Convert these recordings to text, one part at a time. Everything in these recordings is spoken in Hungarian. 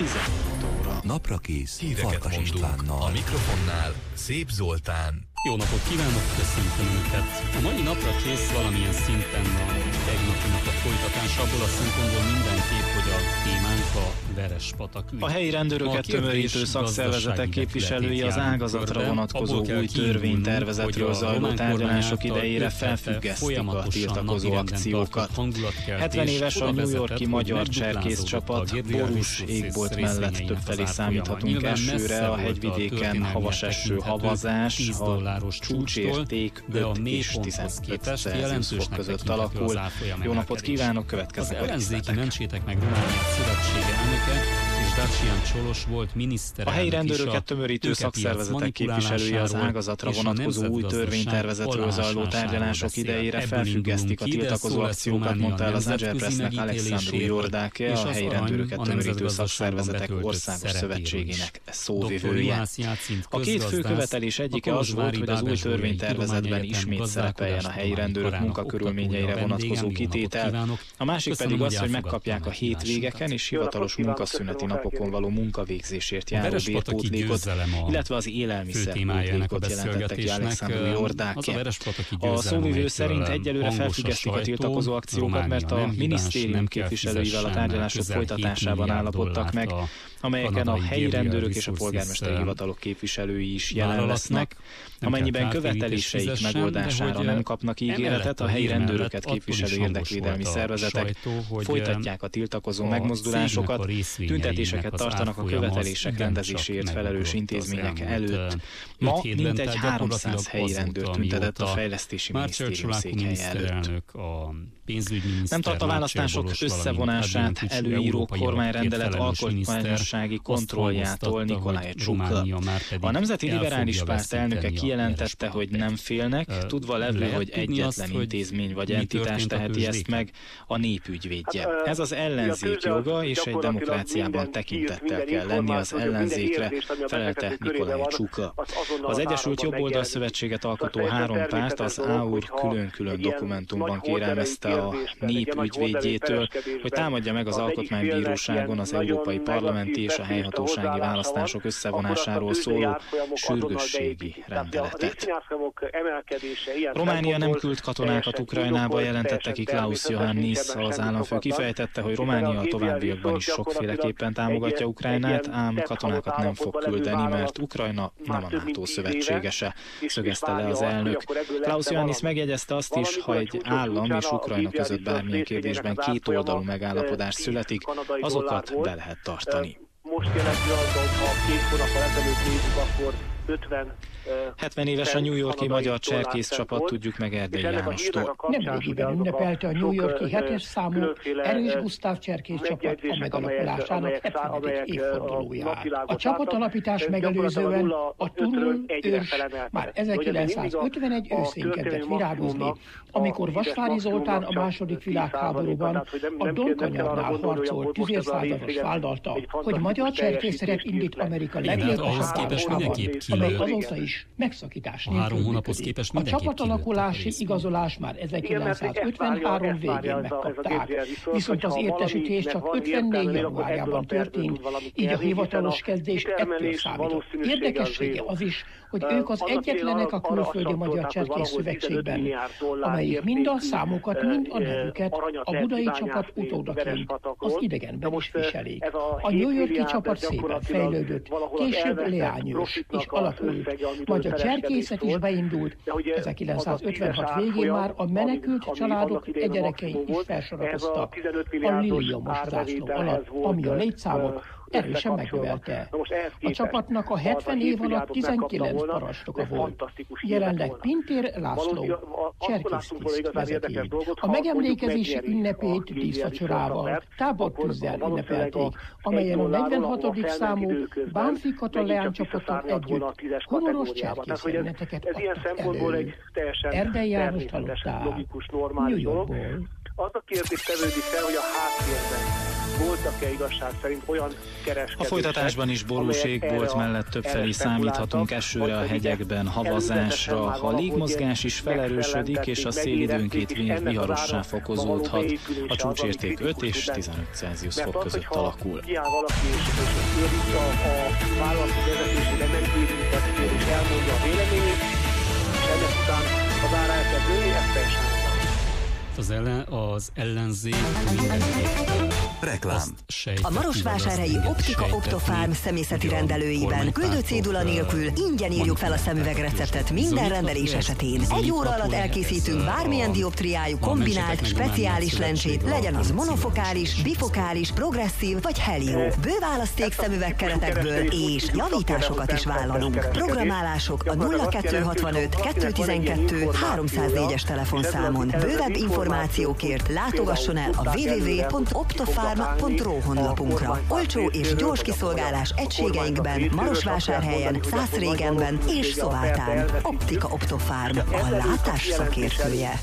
15 óra. Naprakész Híreket Farkas mondunk. Istvánnal. A mikrofonnál Szép Zoltán. Jó napot kívánok, köszöntöm Önöket! A mai napra kész valamilyen szinten a tegnapinak a folytatása, abból a szempontból mindenképp, hogy a témánk a Verespatak ügy. A helyi rendőröket tömörítő szakszervezetek képviselői az ágazatra vonatkozó új törvénytervezetről zajló tárgyalások idejére felfüggesztik a tiltakozó akciókat. 70 éves a New York-i magyar cserkész csapat, borús égbolt mellett többfelé számíthatunk esőre, a hegyvidéken havas eső, havazás, a csúcsérték 5 és 12 Celsius fok között alakul. Jó napot kívánok, következnek a ellenzéki Mentsétek meg Románia Szövetsége elnöke és Dacian Csolos volt miniszterelnök. A helyi rendőröket tömörítő szakszervezetek képviselői az ágazatra vonatkozó új törvénytervezetről zajló tárgyalások idejére felfüggesztik a tiltakozó akciókat, mondta el az Agyelpressnek Alexandru Jordáke, a helyi rendőröket tömörítő szakszervezetek országos szövetségének szóvivője. A két fő követelés egyike az volt, hogy az új törvénytervezetben ismét szerepeljen a helyi rendőrök munkakörülményeire vonatkozó kitétel, a másik pedig az, hogy megkapják a hétvégeken és hivatalos munkaszüneti napokon való munkavégzésért járó bérpótlékot, illetve az élelmiszerpótlékot, jelentette ki Alexandru Jordáke. A szóvivő szerint egyelőre felfüggesztik a tiltakozó akciókat, mert a minisztérium képviselőivel a tárgyalások folytatásában állapodtak meg, amelyeken a helyi rendőrök és a polgármesteri hivatalok képviselői is jelen lesznek. Amennyiben követeléseik megoldására nem kapnak ígéretet, a helyi rendőröket képviselő érdekvédelmi szervezetek folytatják a tiltakozó megmozdulásokat, tüntetéseket tartanak a követelések rendezéséért felelős intézmények előtt. Ma mintegy 300 helyi rendőr tüntetett a Fejlesztési Minisztérium székhelye előtt. Nem tart a választások összevonását előíró kormányrendelet alkotmányossági kontrolljától Nikolaj Csuka. A Nemzeti Liberális Párt elnöke kijelentette, hogy nem félnek, tudva levő, hogy egyetlen intézmény vagy entitás teheti ezt meg, a népügyvédje. Ez az ellenzék joga, és egy demokráciában tekintettel kell lenni az ellenzékre, felelte Nikolaj Csuka. Az Egyesült Jobboldal Szövetséget alkotó három párt az AUR külön-külön dokumentumban kérelmezte a népügyvédjétől, hogy támadja meg az Alkotmánybíróságon az európai parlamenti és a helyhatósági választások összevonásáról szóló sürgősségi rendeletet. Románia nem küld katonákat Ukrajnába, jelentette ki Klaus Iohannis. Az államfő kifejtette, hogy Románia a továbbiakban is sokféleképpen támogatja Ukrajnát, ám katonákat nem fog küldeni, mert Ukrajna nem a NATO szövetségese, szögezte le az elnök. Klaus Iohannis megjegyezte azt is, ha egy állam és Ukrajna között bármilyen kérdésben kétoldalú megállapodás születik, azokat be lehet tartani. Most jelen pillanatban, ha 2 hónappal ezelőtt nézzük, akkor 70 éves a New York-i magyar cserkész csapat, tudjuk meg Erdei Jánostól. Nemrégiben ünnepelte a New York-i 7-es számú Erős Gusztáv cserkész csapat a megalakulásának 70. évfordulóját. A csapat alapítás megelőzően a turul őrs már 1951 őszén kezdett virágozni, amikor Vasvári Zoltán a második világháborúban a Donkanyarnál harcolt tüzérszázados vállalta, hogy magyar cserkészeket indít Amerika legnépesebb városában, amely azóta is megszakítás nélkül működik. A csapatalakulási igazolás már 1953 végén megkapták, viszont az értesítés csak 54 januárjában történt, így a hivatalos kezdés ettől számított. Érdekessége az is, hogy ők az egyetlenek a külföldi magyar cserkész szövetségben, amelyik mind a számokat, mind a nevüket a budai csapat utódaként az idegenben is viselik. A New York-i csapat szépen fejlődött, később leányős és alakult, majd a cserkészet is beindult. 1956 végén már a menekült családok gyerekei is felsorakoztak a liliomos zászló alatt, ami a létszámot erősen megnövelte. A csapatnak a 70 év alatt 19 parancsnoka volt. Jelenleg Pintér László cserkésztiszt vezeti. A megemlékezési ünnepét díszvacsorával, tábortűzzel ünnepelték, amelyen a 46. számú Bánfi Kata leánycsapattal együtt humoros cserkész jeleneteket adtak elő. Erdei Jánost hallották New Yorkból. Az a kérdés tevődik fel, hogy a háttérben voltak-e igazság szerint olyan kereskedések. A folytatásban is borús égbolt mellett többfelé számíthatunk esőre a hegyekben, havazásra. Ha a légmozgás is felerősödik, és a szél időnként viharossá fokozódhat. A csúcsérték 5 és 15 Celsius fok között alakul. Kiáll valaki és őrít a vállalati vezetésére nem érintettél és elmondja a véleményét, és ennek után az ára elkezdői, ez teljesen az ellenzék mindenképp reklám. A Marosvásárhelyi Optika Optofarm személyzeti rendelőiben küldő cédula nélkül ingyen írjuk fel a szemüvegreceptet minden rendelés esetén. 1 óra alatt elkészítünk bármilyen dioptriájú kombinált, speciális lencsét, legyen az monofokális, bifokális, progresszív vagy helio. Bő választék szemüvegkeretekből és javításokat is vállalunk. Programálások a 0265 212 304-es telefonszámon. Bővebb információkért látogasson el a www.optofarm.ro honlapunkra. Olcsó és gyors kiszolgálás egységeinkben, Marosvásárhelyen, Szászrégenben és Szobáltán. Optika Optofarm, a látás szakértője.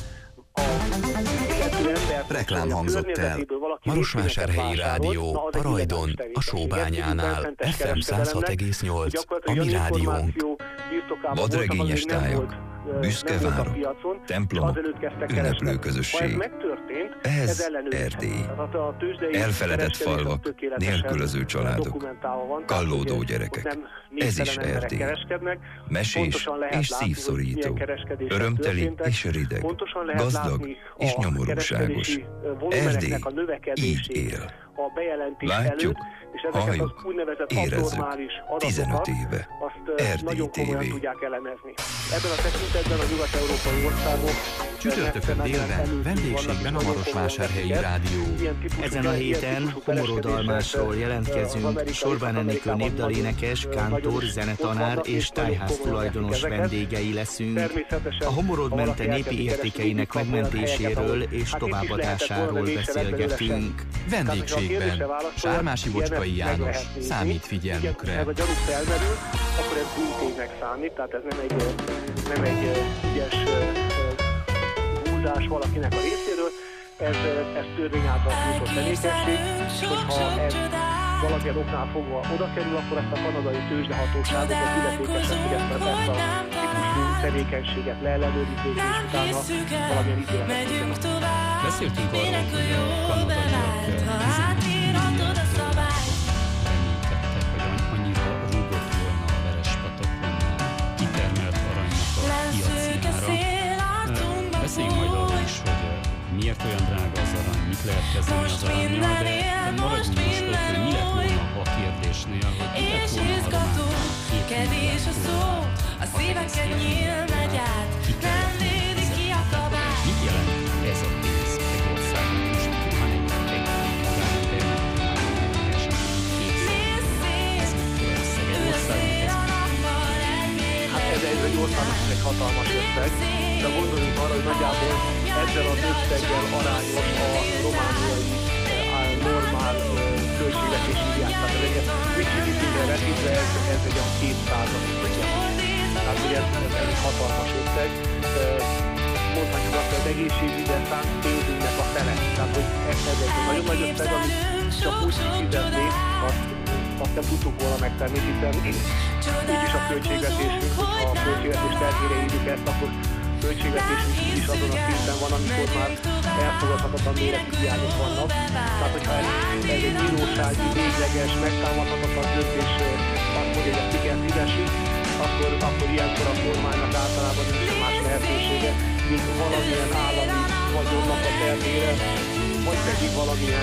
Reklám hangzott el. Marosvásárhelyi Rádió, Parajdon, a Sóbányánál, FM 106,8, a mi rádiónk. Vadregényes tájak, büszke várok, templomok, ünneplő közösség. Ez Erdély. Elfeledett falvak, nélkülöző családok, kallódó gyerekek. Ez is Erdély. Mesés és szívszorító, örömteli és rideg, gazdag és nyomorúságos. Erdély így él. Látjuk, halljuk, érezzük. 15 éve. Erdély TV. Ebben a tekintetben a nyugat-európai országok csütörtökön délben vendégségben a Marosvásárhelyi Rádió. Ezen a héten Homorodalmásról jelentkezünk, Sorbán Enikő népdalénekes, kántor, zenetanár és tájház tulajdonos vendégei leszünk. A Homorodmente népi értékeinek megmentéséről és továbbadásáról beszélgetünk. Vendégségben Sármási Bocskai János számít figyelmükre. Ez a gyanú felmerül, akkor ez bűnténynek számít, tehát ez nem egy ügyes húzás valakinek a részéről, ez törvény által tiltott tevékenység, és hogyha ez valamilyen oknál fogva oda kerül, akkor ezt a kanadai tőzsdehatóságok az illetékesek, hogy ezt a típusú tevékenységet leellenőrizzék, és utána valamilyen ítéletet. Beszéltünk arról, hogy a kanadaiak annyira rúgott volna a Verespatakon a kitermelt aranynak a piacjára. Beszéljünk majd arról is, hogy miért olyan drága az arany, mit lehet kezdeni az arannyal, de maradjunk most ott, hogy mi lett volna a kérdésnél, hogy mi lett volna aromány kevés a szó, a szíveken nyíl megy át, nem védi ki a kabát. Mit jelent ez a pénz egy országnak? Most van egy ez egy országnak egy hatalmas összeg, de gondoljunk arra, hogy nagyjából ezzel az összeggel arányos a romániai normál költségvetési hiány. Tehát ez egy Micsi-Micsiben vetítve, ez egy olyan 2%. Tehát ugye ez egy hatalmas összeg. Mondhatjuk azt, hogy az egészségügyre szánt pénzünknek a fele. Tehát, hogy ez egy nagyon nagy összeg, amit csak úgy fizetnék, azt nem tudtuk volna megtenni, hiszen úgyis a költségvetésünk, hogyha a költségvetés terhére írjuk ezt, akkor költségvetésünk is azon a szinten van, amikor már elfogadhatatlan méretű hiányok vannak. Tehát, hogyha ez egy bírósági, végleges, megtámadhatatlan döntés azt mondja, hogy ezt igen fizessük, akkor ilyenkor a kormánynak általában nincs más lehetősége, mint valamilyen állami vagyonnak a terhére, vagy pedig valamilyen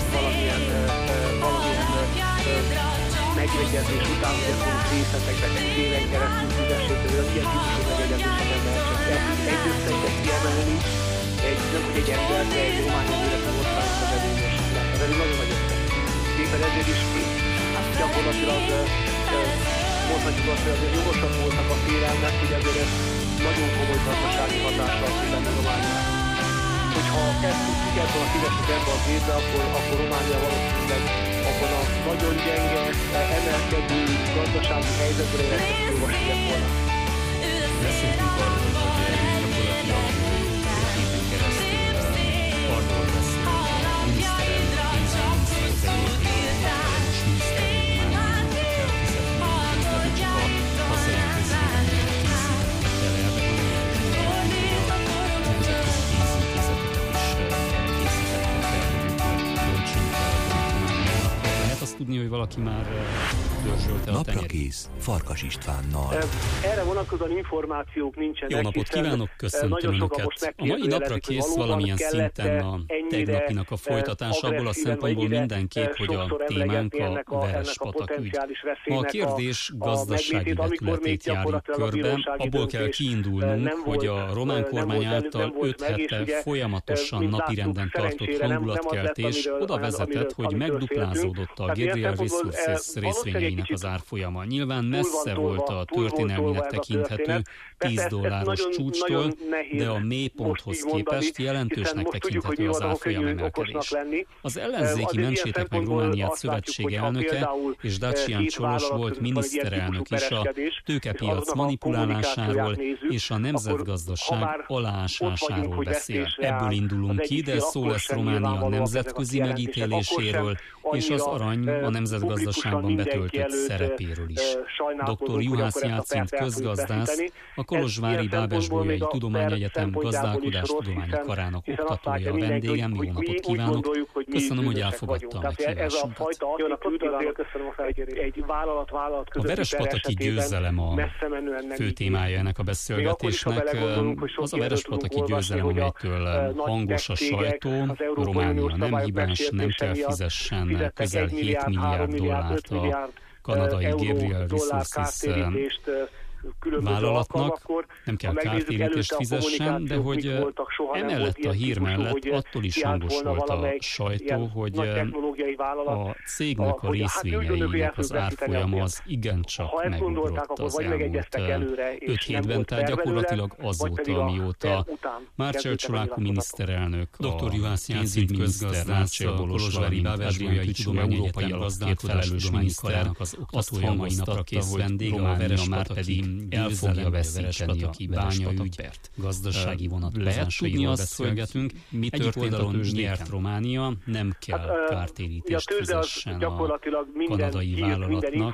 megegyezés után, hogy ezt mondjuk részletekben éven keresztül fizessék, hogy az ilyen típusú megegyezésre nem lehet csak egy összeget kiemelni, nem hogy egy ember, de egy romániai életű országnak az előnyös lesz. Ez egy nagyon nagy összeg. Éppen ezért is gyakorlatilag mondhatjuk azt, hogy azért jogosak voltak a félelmek, hogy ezért ez nagyon komoly gazdasági hatással lenne Romániára. Hogyha ezt tudjuk volna fizessük ebbe az évbe, akkor Románia valószínűleg abban a nagyon gyenge, emelkedő gazdasági helyzetben egy legtöbb volna. Beszéltünk arról, hogy gyakorlatilag 2 héten keresztül arról beszélt a miniszterelnök, pénzügyminiszter aki már dörzsölte a tenyerét. Naprakész Farkas Istvánnal. Erre vonatkozóan információk nincsenek. Jó napot kívánok, köszöntöm Önöket. A mai Naprakész valamilyen szinten a tegnapinak a folytatása, abból a szempontból mindenképp, hogy a témánk a Verespatak ügy. Ma a kérdés gazdasági vetületét járjuk körbe, abból kell kiindulnunk, hogy a román kormány által 5 hete folyamatosan napirenden tartott hangulatkeltés oda vezetett, hogy megduplázódott a Gabriel Resources részvényeinek az árfolyama. Nyilván messze volt a történelminek tekinthető $10 csúcstól, de a mélyponthoz képest jelentősnek tekinthető az árfolyam emelkedés. Az ellenzéki Mentsétek meg Romániát szövetség elnöke és Dacian Csolos volt miniszterelnök is a tőkepiac manipulálásáról és a nemzetgazdaság aláásásáról beszél. Ebből indulunk ki, de szó lesz Románia nemzetközi megítéléséről és az arany a nemzetgazdaságban betöltött szerepéről is. Dr. Juhász Jácint közgazdász, a Kolozsvári Bábesbolyai Tudományegyetem Gazdálkodástudományi Karának oktatója a vendégem. Jó napot kívánok! Köszönöm, hogy elfogadta a meghívásunkat. A Verespataki győzelem a fő témája ennek a beszélgetésnek. Az a Verespataki győzelem, amelytől hangos a sajtó, Románia nem hibás, nem kell fizessen közel $7 milliárd a kanadai Gabriel Resources vállalatnak, nem kell kártérítést fizessen, de hogy emellett a hír mellett attól is hangos volt a sajtó, hogy a cégnek a részvényeinek az árfolyama az igencsak megugrott az elmúlt 5 hétben, tehát gyakorlatilag azóta, amióta Márcel Csoláku miniszterelnök, Dr. Juhász Jácint közgazdász, a Kolozsvári Bábesbolyai Tudományegyetem Gazdálkodástudományi Karának az oktatója mai Naprakész vendége, a Verespataki el fogja veszíteni a bányaügyet. Gazdasági vonatkozásairól beszélgetünk. Mi történt a nyert Románia, nem kell kártérítést fizessen a kanadai vállalatnak.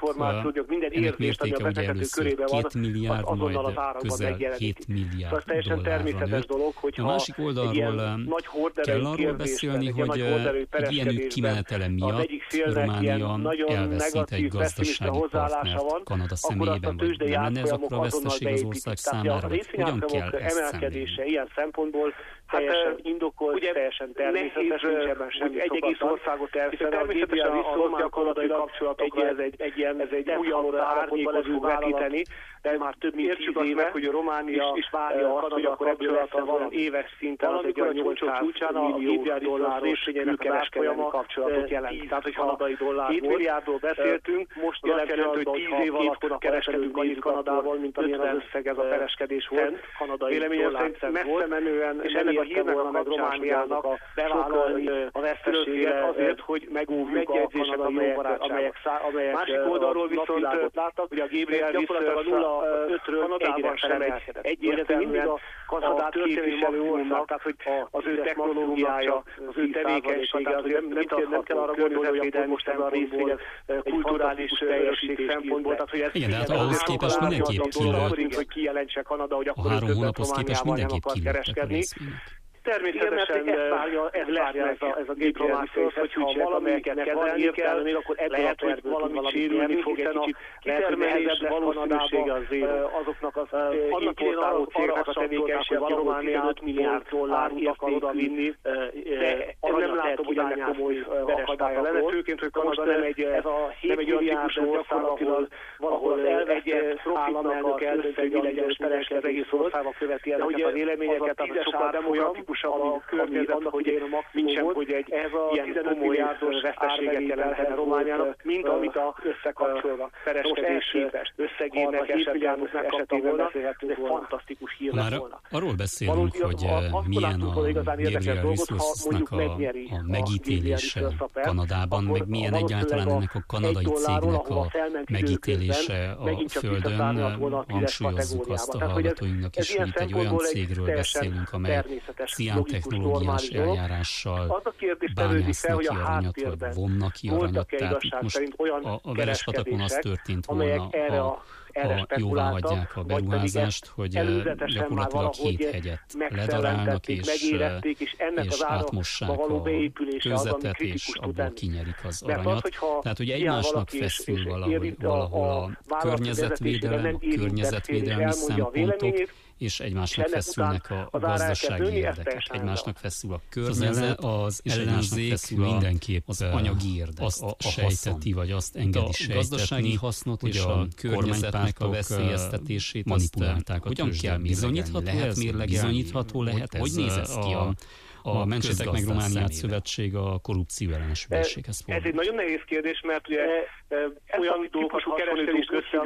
Ennek mértéke ugye először 2 milliárd, majd közel $7 milliárd nőtt. A másik oldalról kell arról beszélni, hogy egy ilyen ügy kimenetele miatt Románia elveszít egy gazdasági partnert Kanada személyében, vagy nem lenne ez akkor a veszteség az ország számára, vagy hogyan kell ezt szemlélni? Ilyen szempontból teljesen indokolt, teljesen természetes, nincs ebben semmi egy egész országot elszedni. Természetesen a román-kanadai kapcsolatokra ez egy újabb állapotban lesz fog vetíteni, de már több mint 10 éve, hogy a Románia és várja azt, hogy akkor ebből lesz éves szinten az egy olyan 800 millió dollár részvényének az árfolyama kapcsolatot jelent. Tehát, hogy kanadai dollár 7 milliárdról beszéltünk, most azt jelenti, hogy 10 év alatt kereskedünk annyit Kanadával, mint amilyen az összeg ez a kereskedés volt. Véleményem szerint messze menően, és ennek a hírnek a Romániának bevállalni a veszteséget azért, hogy megóvjuk a kanadai jóbarátságot. Másik oldalról viszont láttak, hogy a Gabriel Resources 0,5-ről 1-re sem emelkedett. Egyértelműen a Kanadát képviselő ország, tehát hogy az ő technológiája, az ő tevékenysége, nem kell arra gondolni, hogy most ez a részvény kulturális teljesítés szempontból. Igen, de hát ahhoz képest mindenképp kilőtt. Hogy kijelentse Kanada, hogy akkor 3 hónaphoz képest mindenképp kilőttek a részvények. Természetesen ezt várja ez a diplomácia, hogyha valamelyiket kezelni kell, még akkor lehet, hogy valamit sérülni fog egy kicsit. Lehet, hogy nehezebb valószínűsége az azoknak az importáló cégnek a tevékenység, hogy Románia 5 milliárd dollárút akar odavinni, de nem látom, hogy ennek komoly akadálya lenne. Főként, hogy Kanada nem egy olyan típusú ország, ahol egy államelnök eldöntő, hogy tereske az egész országba követi ezeket a véleményeket, tehát sokkal demokratikus a környezet, hogy nincsen, hogy egy ilyen komoly veszteséget jelentene Romániának, mint amit a összekapcsolva kereskedési összegének esetében beszélhetünk volna. Fantasztikus hír lett volna. Arról beszélünk, hogy milyen a Gabriel Resourcesnak a megítélése Kanadában, meg milyen egyáltalán ennek a kanadai cégnek a megítélése a Földön. Hangsúlyozzuk azt a hallgatóinknak is, hogy itt egy olyan cégről beszélünk, amely ciántechnológiás eljárással bányásznak ki aranyat, vagy vonnak ki aranyat. Tehát itt most a Verespatakon az történt volna, ha erre spekuláltak, a beruházást, hogy gyakorlatilag 7 hegyet ledarálnak és átmossák a kőzetet, és abból kinyerik az aranyat. Tehát, hogy egymásnak feszül valahol a környezetvédelem, a környezetvédelmi szempontok, és egymásnak feszülnek a gazdasági érdekek, egymásnak feszül a környezet, az ellenzék mindenképp az anyagi érdek, azt sejteti, vagy azt engedi sejtetni, gazdasági hasznot és a környezetnek a veszélyeztetését manipulálták. Hogyan kell bizonyítható lehet, hogy néz ez ki a Mentsetek meg Romániát Szövetség a korrupció ellenes ügyészséghez fordul? Ez egy nagyon nehéz kérdés, mert ugye olyan típusú kereskedést össze,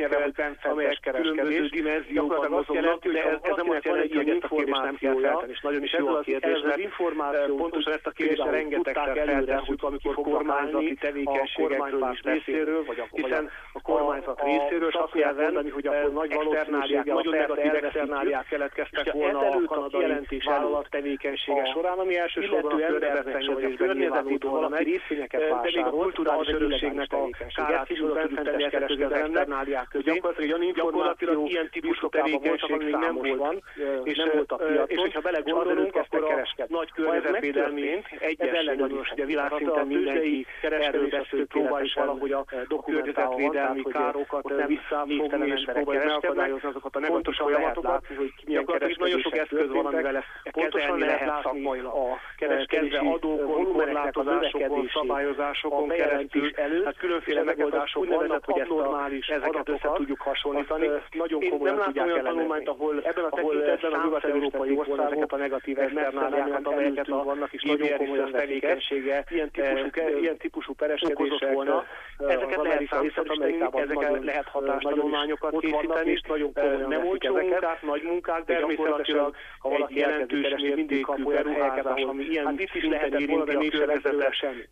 amelyek különböző dimenziókban mozognak, de ez nem azt jelenti, hogy ezt a kérdést nem kell feltenni, és nagyon is jó a kérdés, mert pontosan ezt a kérdést rengetegszer feltesszük, amikor kormányzati tevékenységekről is beszélről, hiszen a kormányzat részéről is azt kell mondani, hogy akkor nagy externáliák, nagyon negatív externáliák keletkeztek volna a kanadai vállalat tevékenysége során, ami elsősorban a környezetvédelmi valami részvényeket vásárol, de még a kulturális örökségnek a kárát is oda tudjuk tenni ezekhez az externáliák közé. Gyakorlatilag ilyen típusú tevékenység számos van, és hogyha belegondolunk, akkor a nagy környezetvédelmi egyességanyos, ugye világszinten mindenki erről beszél, próbál is valahogy a környezetvédelmi károkat visszafogni, és próbálja megakadályozni azokat a negatív folyamatokat, hogy gyakorlatilag nagyon sok eszköz van, amivel ezt pontosan lehet látni a kereskedve adókon, korlátozásokon, szabályozásokon keresztül, hát különféle megoldások vannak, hogy ezeket össze tudjuk hasonlítani. Nagyon komolyan tudják olyan tanulmányt, ahol ebben a tekintetben a nyugat-európai országok a negatív externáliákat, amelyeket vannak, és nagyon komolyan tevékenysége ilyen típusú pereskedéssel volna. Ezeket lehet számítani, ezeket lehet hatástanulmányokat készíteni, és nagyon komolyan nem olcsó munkák, nagy munkák, de természetesen egy jelentős mértékű beruházás, ami ilyen szinten érinti a környezetesen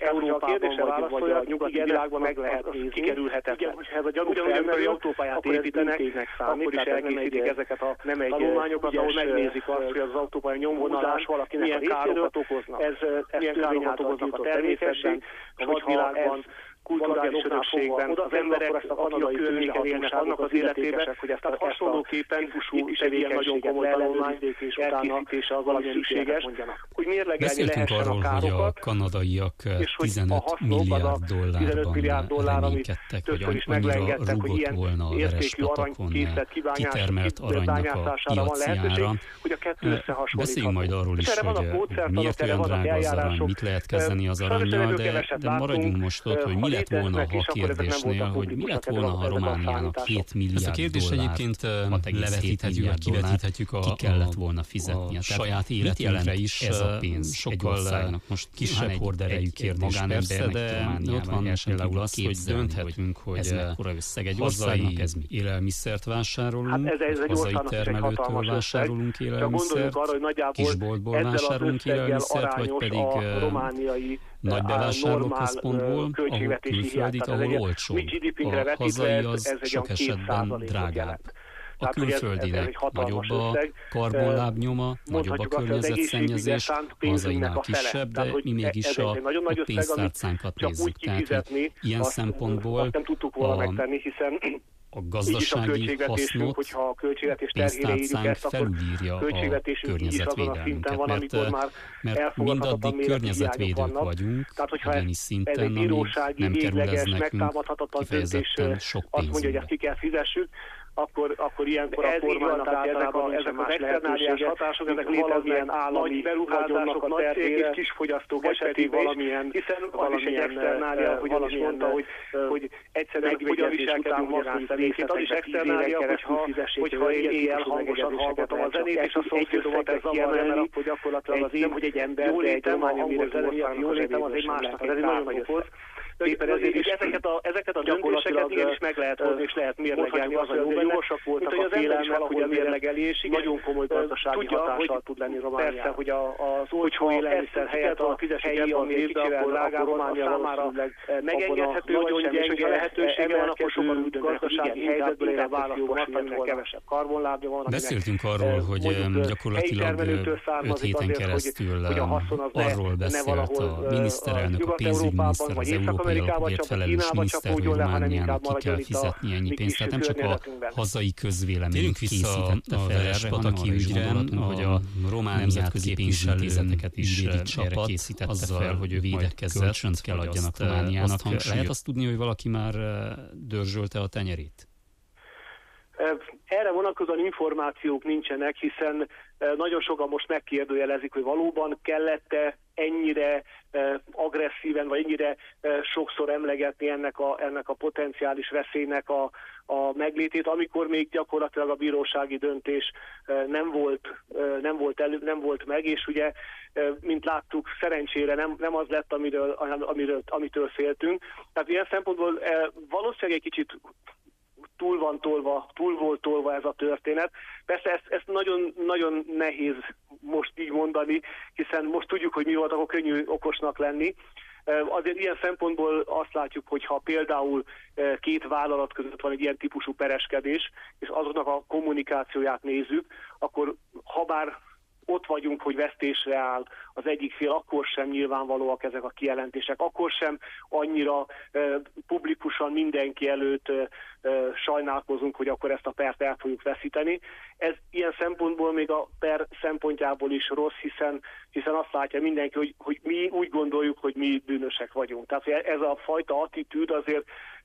Európában vagy a nyugati világban meg lehet nézni, kikerülhetetlen. Hogyha ez a gyanú felmerül, autópályát építenek, akkor is elkészítik ezeket a tanulmányokat, ahol megnézik azt, hogy az autópálya nyomvonalás valakinek a részéről ez milyen károkat okoznak a természetben, a vadvilágban, kulturális örökségben, az emberek, akik a környéken élnek, annak az életében, hogy ezt hasonlóképpen típusú és egy ilyen nagyon komoly tanulmány elkészítése az, ami szükséges, hogy mérlegelni lehessen a károkat, hogy a kanadaiak 15 milliárd dollárban reménykedtek, hogy annyira rúgott volna a Verespatakon kitermelt aranynak a piacjára. Beszéljünk majd arról is, hogy miért olyan drága az arany, mit lehet kezdeni az arannyal, de maradjunk most ott, hogy mi lett volna a kérdésnél, hogy mi lett volna, ha Romániának 7 milliárd ezt a kérdést egyébként levetíthetjük, kivetíthetjük, ki kellett volna fizetni. A saját életünkre is ez a pénz sokkal most kisebb horderejű kérdés persze, de ott van például az, hogy dönthetünk, hogy ez mekkora összeg egy országnak, ez mi élelmiszert vásárolunk, hazai termelőtől vásárolunk élelmiszert, kisboltból vásárolunk élelmiszert, vagy pedig nagy bevásárlóközpontból, ahol külföldik, ahol olcsó. A hazai az sok esetben drágább. A külföldinek nagyobb a karbonlábnyoma, nagyobb a környezetszennyezés, a hazainál kisebb, de mi mégis a pénztárcánkat nézzük. Tehát, hogy ilyen szempontból a gazdasági hasznot, hogyha a pénztárcánk felülírja a környezetvédelmünket, mert mindaddig környezetvédők vagyunk, ugyanis szinten, amíg nem kerül ez nekünk kifejezetten sok pénzünkbe. Akkor ilyenkor a kormánynak általában ezek az externáliás hatások, ezek valamilyen állami beruházások, nagy cég és kisfogyasztók esetében, hiszen az is egy externália, hogy ön is mondta, hogy egyszerűen hogyan viselkedünk magán szerint. Az is externália, hogyha én éjjel hangosan hallgatom a zenét, és a szomszédomat ez zavarja, hogy gyakorlatilag az én, hogy egy ember, jól létem, a jól létem az egy másnak, ez egy nagyon nagy okoz. Éppen ezért is ezeket a döntéseket igenis meg lehet hozni, és lehet mérlegelni az, hogy jogosak voltak a félelmek, hogy a mérlegelés nagyon komoly gazdasági hatással tud lenni Romániára. Persze, hogy az olcsó élelmiszer helyett a helyi, ami kicsivel drágább, Románia számára megengedhető, nagyon gyenge, hogyha lehetősége van, akkor sokan gazdasági helyzetből él a választóan, aminek kevesebb karbonlábja van. Beszéltünk arról, hogy gyakorlatilag 5 héten keresztül arról beszélt a miniszterelnök, a pénzügyminiszter, az Európai európai alapokért felelős miniszter, hogy Romániának ki kell fizetni ennyi pénzt. Tehát nem csak a hazai közvélemény készítette fel erre, hanem arra is gondolhatunk, hogy a román nemzetközi pénzintézeteket is erre készítette fel, hogy ők majd kölcsönt kell adjanak Romániának. Lehet azt tudni, hogy valaki már dörzsölte a tenyerét? Erre vonatkozóan információk nincsenek, hiszen nagyon sokan most megkérdőjelezik, hogy valóban kellett-e ennyire agresszíven, vagy ennyire sokszor emlegetni ennek a potenciális veszélynek a meglétét, amikor még gyakorlatilag a bírósági döntés nem volt meg, és ugye, mint láttuk, szerencsére nem az lett, amitől féltünk. Tehát ilyen szempontból valószínűleg egy kicsit túl volt tolva ez a történet. Persze ezt nagyon, nagyon nehéz most így mondani, hiszen most tudjuk, hogy mi volt, akkor könnyű okosnak lenni. Azért ilyen szempontból azt látjuk, hogy ha például két vállalat között van egy ilyen típusú pereskedés, és azoknak a kommunikációját nézzük, akkor habár ott vagyunk, hogy vesztésre áll az egyik fél, akkor sem nyilvánvalóak ezek a kijelentések, akkor sem annyira publikusan mindenki előtt sajnálkozunk, hogy akkor ezt a pert el fogjuk veszíteni. Ez ilyen szempontból még a per szempontjából is rossz, hiszen azt látja mindenki, hogy mi úgy gondoljuk, hogy mi bűnösek vagyunk. Tehát ez a fajta attitűd azért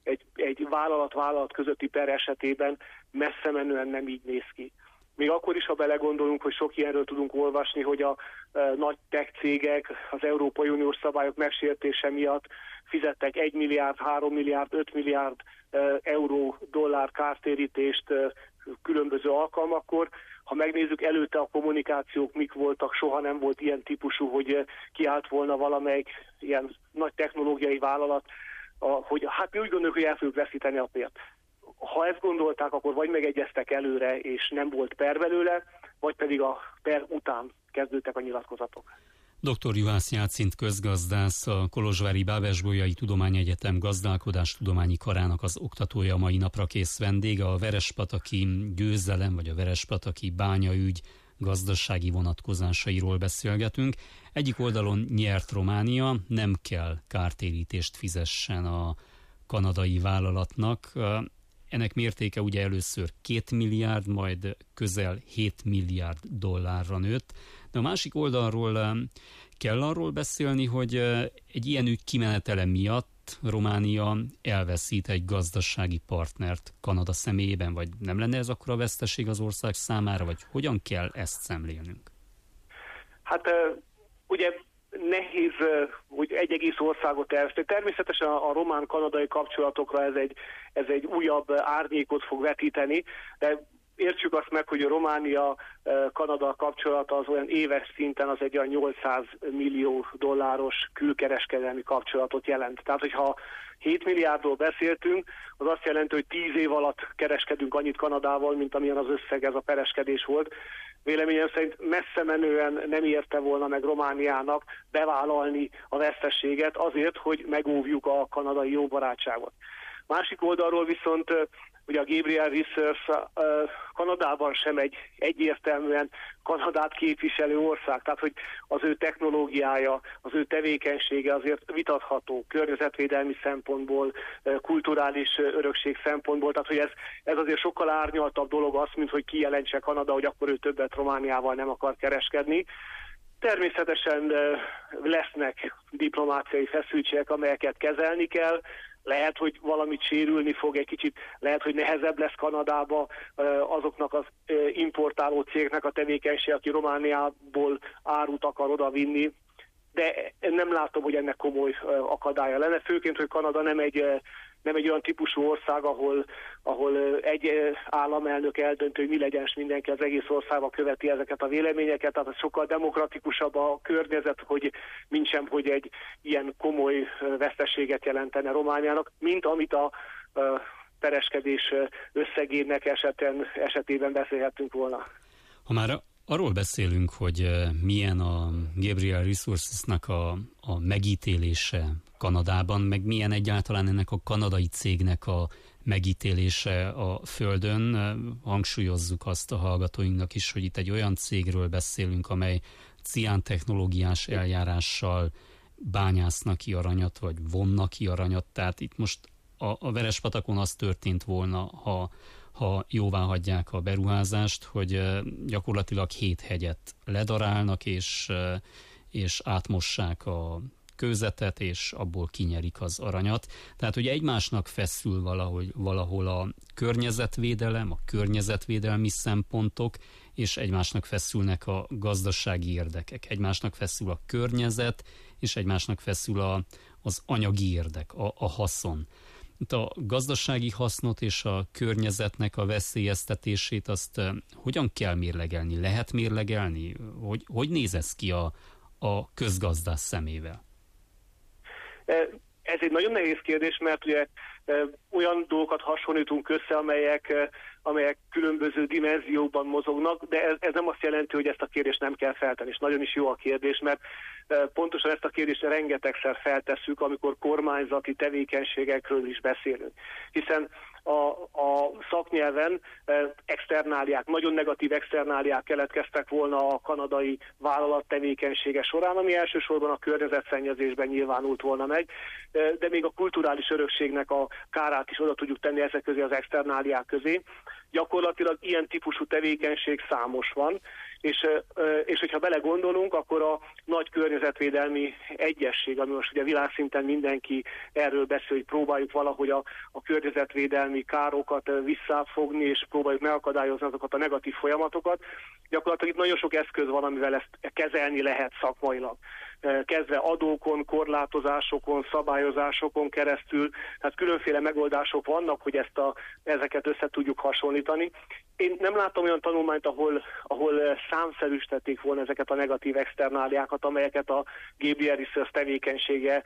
egy vállalat közötti per esetében messze menően nem így néz ki. Még akkor is, ha belegondolunk, hogy sok ilyenről tudunk olvasni, hogy a nagy tech cégek az Európai Uniós szabályok megsértése miatt fizettek 1 milliárd, 3 milliárd, 5 milliárd euró, dollár kártérítést különböző alkalmakkor. Ha megnézzük előtte a kommunikációk mik voltak, soha nem volt ilyen típusú, hogy kiállt volna valamelyik ilyen nagy technológiai vállalat, hogy hát mi úgy gondoljuk, hogy el fogjuk veszíteni a pért. Ha ezt gondolták, akkor vagy megegyeztek előre, és nem volt per belőle, vagy pedig a per után kezdődtek a nyilatkozatok. Dr. Juhász Jácint közgazdász, a Kolozsvári Bábesbolyai Tudományegyetem gazdálkodástudományi karának az oktatója, a mai napra kész vendége. A verespataki győzelem, vagy a verespataki bányaügy gazdasági vonatkozásairól beszélgetünk. Egyik oldalon nyert Románia, nem kell kártérítést fizessen a kanadai vállalatnak. Ennek mértéke ugye először 2 milliárd, majd közel 7 milliárd dollárra nőtt. De a másik oldalról kell arról beszélni, hogy egy ilyen ügy kimenetele miatt Románia elveszít egy gazdasági partnert Kanada személyében, vagy nem lenne ez akkora veszteség az ország számára, vagy hogyan kell ezt szemlélnünk? Hát ugye nehéz, hogy egy egész országot elveszteni. Természetesen a román-kanadai kapcsolatokra ez egy újabb árnyékot fog vetíteni, de értsük azt meg, hogy a Románia-Kanada kapcsolata az olyan éves szinten az egy olyan 800 millió dolláros külkereskedelmi kapcsolatot jelent. Tehát, hogyha 7 milliárdról beszéltünk, az azt jelenti, hogy 10 év alatt kereskedünk annyit Kanadával, mint amilyen az összeg ez a pereskedés volt. Véleményem szerint messze menően nem érte volna meg Romániának bevállalni a veszteséget azért, hogy megóvjuk a kanadai jó barátságot. Másik oldalról viszont ugye a Gabriel Research Kanadában sem egy egyértelműen Kanadát képviselő ország, tehát hogy az ő technológiája, az ő tevékenysége azért vitatható környezetvédelmi szempontból, kulturális örökség szempontból, tehát hogy ez azért sokkal árnyaltabb dolog az, mint hogy kijelentse Kanada, hogy akkor ő többet Romániával nem akar kereskedni. Természetesen lesznek diplomáciai feszültségek, amelyeket kezelni kell. Lehet, hogy valamit sérülni fog egy kicsit, lehet, hogy nehezebb lesz Kanadába azoknak az importáló cégnek a tevékenysége, aki Romániából árut akar odavinni, de nem látom, hogy ennek komoly akadálya lenne, főként, hogy Kanada nem egy olyan típusú ország, ahol egy államelnök eldöntő, hogy mi legyen, és mindenki az egész országban követi ezeket a véleményeket, tehát sokkal demokratikusabb a környezet, mint sem, hogy egy ilyen komoly veszteséget jelentene Romániának, mint amit a pereskedés összegének esetében beszélhettünk volna. Ha már arról beszélünk, hogy milyen a Gabriel Resources-nak a megítélése Kanadában, meg milyen egyáltalán ennek a kanadai cégnek a megítélése a földön, hangsúlyozzuk azt a hallgatóinknak is, hogy itt egy olyan cégről beszélünk, amely ciántechnológiás eljárással bányásznak ki aranyat, vagy vonnak ki aranyat. Tehát itt most a Verespatakon az történt volna, ha jóvá hagyják a beruházást, hogy gyakorlatilag 7 hegyet ledarálnak, és átmossák a kőzetet, és abból kinyerik az aranyat. Tehát, hogy egymásnak feszül valahol a környezetvédelem, a környezetvédelmi szempontok, és egymásnak feszülnek a gazdasági érdekek. Egymásnak feszül a környezet, és egymásnak feszül az anyagi érdek, a haszon. A gazdasági hasznot és a környezetnek a veszélyeztetését azt hogyan kell mérlegelni? Lehet mérlegelni? Hogy néz ez ki a közgazdász szemével? Ez egy nagyon nehéz kérdés, mert ugye olyan dolgokat hasonlítunk össze, amelyek különböző dimenziókban mozognak, de ez nem azt jelenti, hogy ezt a kérdést nem kell feltenni, és nagyon is jó a kérdés, mert pontosan ezt a kérdést rengetegszer feltesszük, amikor kormányzati tevékenységekről is beszélünk. Hiszen a szaknyelven externáliák, nagyon negatív externáliák keletkeztek volna a kanadai vállalat tevékenysége során, ami elsősorban a környezetszennyezésben nyilvánult volna meg, de még a kulturális örökségnek a kárát is oda tudjuk tenni ezek közé, az externáliák közé. Gyakorlatilag ilyen típusú tevékenység számos van, és hogyha belegondolunk, akkor a nagy környezetvédelmi egyesség, ami most ugye világszinten mindenki erről beszél, hogy próbáljuk valahogy a környezetvédelmi károkat visszafogni, és próbáljuk megakadályozni azokat a negatív folyamatokat. Gyakorlatilag itt nagyon sok eszköz van, amivel ezt kezelni lehet szakmailag. Kezdve adókon, korlátozásokon, szabályozásokon keresztül, tehát különféle megoldások vannak, hogy ezeket össze tudjuk hasonlítani. Én nem látom olyan tanulmányt, ahol számszerűsítették volna ezeket a negatív externáliákat, amelyeket a Gabriel Research tevékenysége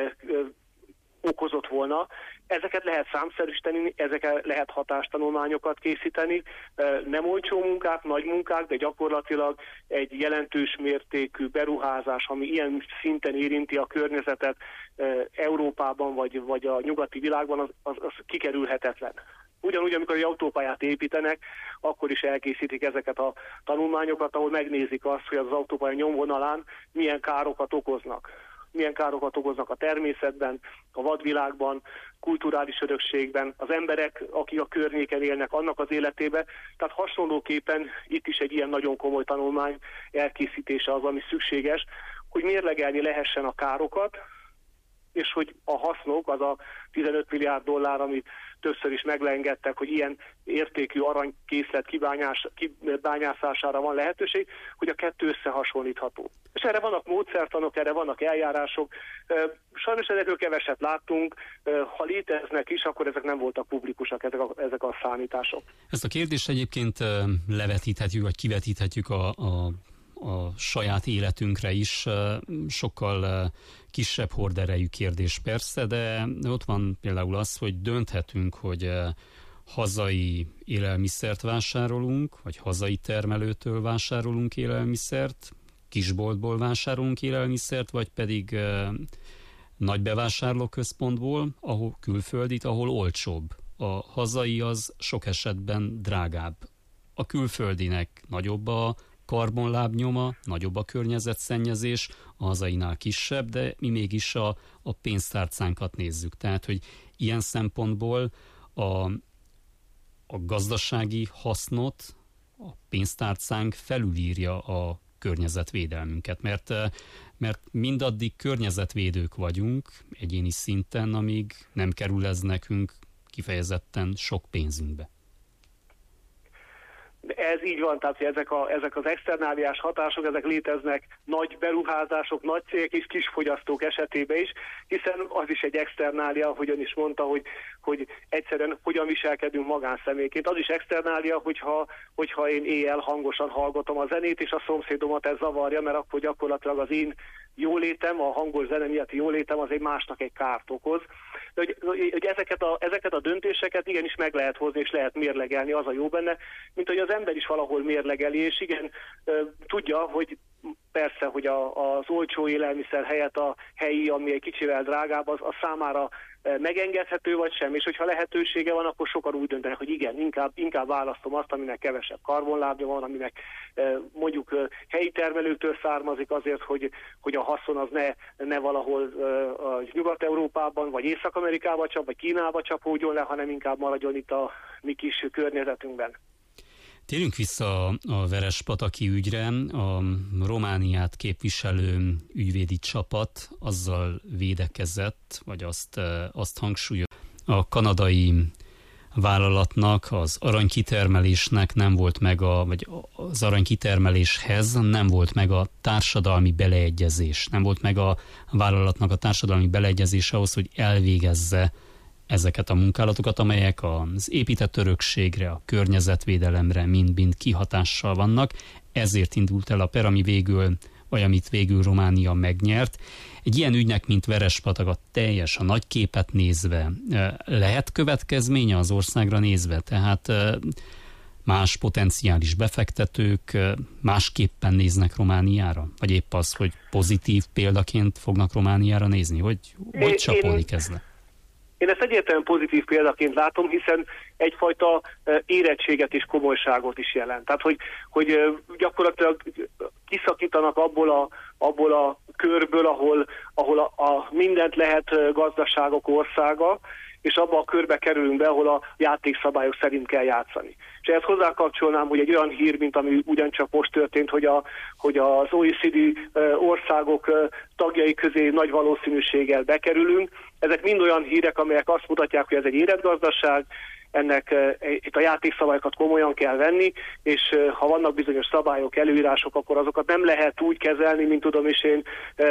okozott volna. Ezeket lehet számszerűsíteni, ezeket lehet hatástanulmányokat készíteni. Nem olcsó munkák, nagy munkák, de gyakorlatilag egy jelentős mértékű beruházás, ami ilyen szinten érinti a környezetet Európában vagy a nyugati világban, az kikerülhetetlen. Ugyanúgy, amikor egy autópályát építenek, akkor is elkészítik ezeket a tanulmányokat, ahol megnézik azt, hogy az autópálya nyomvonalán milyen károkat okoznak. Milyen károkat okoznak a természetben, a vadvilágban, kulturális örökségben, az emberek, akik a környéken élnek, annak az életébe. Tehát hasonlóképpen itt is egy ilyen nagyon komoly tanulmány elkészítése az, ami szükséges, hogy mérlegelni lehessen a károkat, és hogy a hasznok, az a 15 milliárd dollár, amit többször is meglengettek, hogy ilyen értékű aranykészlet kibányászására van lehetőség, hogy a kettő összehasonlítható. És erre vannak módszertanok, erre vannak eljárások. Sajnos ezekről keveset láttunk, ha léteznek is, akkor ezek nem voltak publikusak, ezek a számítások. Ezt a kérdést egyébként levetíthetjük, vagy kivetíthetjük a saját életünkre is, sokkal kisebb horderejű kérdés persze, de ott van például az, hogy dönthetünk, hogy hazai élelmiszert vásárolunk, vagy hazai termelőtől vásárolunk élelmiszert, kisboltból vásárolunk élelmiszert, vagy pedig nagy bevásárlóközpontból, ahol külföldit, ahol olcsóbb. A hazai az sok esetben drágább. A külföldinek nagyobb a karbonlábnyoma, nagyobb a környezetszennyezés, a hazainál kisebb, de mi mégis a pénztárcánkat nézzük. Tehát, hogy ilyen szempontból a gazdasági hasznot a pénztárcánk felülírja a környezetvédelmünket, mert mindaddig környezetvédők vagyunk egyéni szinten, amíg nem kerül ez nekünk kifejezetten sok pénzünkbe. Ez így van, tehát hogy ezek az externáliás hatások, ezek léteznek nagy beruházások, nagy cégek és kisfogyasztók esetében is, hiszen az is egy externália, hogy ön is mondta, hogy egyszerűen hogyan viselkedünk magánszemélyként. Az is externália, hogyha én éjjel hangosan hallgatom a zenét, és a szomszédomat ez zavarja, mert akkor gyakorlatilag az én jólétem, a hangos zene miatti jólétem az egy másnak egy kárt okoz. Hogy ezeket a döntéseket igenis meg lehet hozni, és lehet mérlegelni, az a jó benne, mint hogy az ember is valahol mérlegeli, és igen, tudja, hogy persze, hogy az olcsó élelmiszer helyett a helyi, ami egy kicsivel drágább, az számára megengedhető vagy sem, és hogyha lehetősége van, akkor sokan úgy döntenek, hogy igen, inkább választom azt, aminek kevesebb karbonlábja van, aminek mondjuk helyi termelőtől származik azért, hogy a haszon az ne valahol Nyugat-Európában, vagy Észak-Amerikában csap, vagy Kínába csapódjon le, hanem inkább maradjon itt a mi kis környezetünkben. Térjünk vissza a Verespataki ügyre. A Romániát képviselő ügyvédi csapat azzal védekezett, vagy azt hangsúlyozza, a kanadai vállalatnak az aranykitermelésnek nem volt meg vagy az aranykitermeléshez nem volt meg a társadalmi beleegyezés. Nem volt meg a vállalatnak a társadalmi beleegyezés ahhoz, hogy elvégezze ezeket a munkálatokat, amelyek az épített örökségre, a környezetvédelemre mind-mind kihatással vannak. Ezért indult el a per, amit végül Románia megnyert. Egy ilyen ügynek, mint Verespatak, a nagy képet nézve lehet következménye az országra nézve? Tehát más potenciális befektetők másképpen néznek Romániára? Vagy épp az, hogy pozitív példaként fognak Romániára nézni? Hogy csapódik ez le? Én ezt egyértelműen pozitív példaként látom, hiszen egyfajta érettséget és komolyságot is jelent. Tehát, hogy gyakorlatilag kiszakítanak abból a körből, ahol a mindent lehet gazdaságok országa, és abba a körbe kerülünk be, ahol a játékszabályok szerint kell játszani. És ehhez hozzákapcsolnám, hogy egy olyan hír, mint ami ugyancsak most történt, hogy az OECD országok tagjai közé nagy valószínűséggel bekerülünk. Ezek mind olyan hírek, amelyek azt mutatják, hogy ez egy érett gazdaság, ennek itt a játékszabályokat komolyan kell venni, és ha vannak bizonyos szabályok, előírások, akkor azokat nem lehet úgy kezelni, mint tudom is én,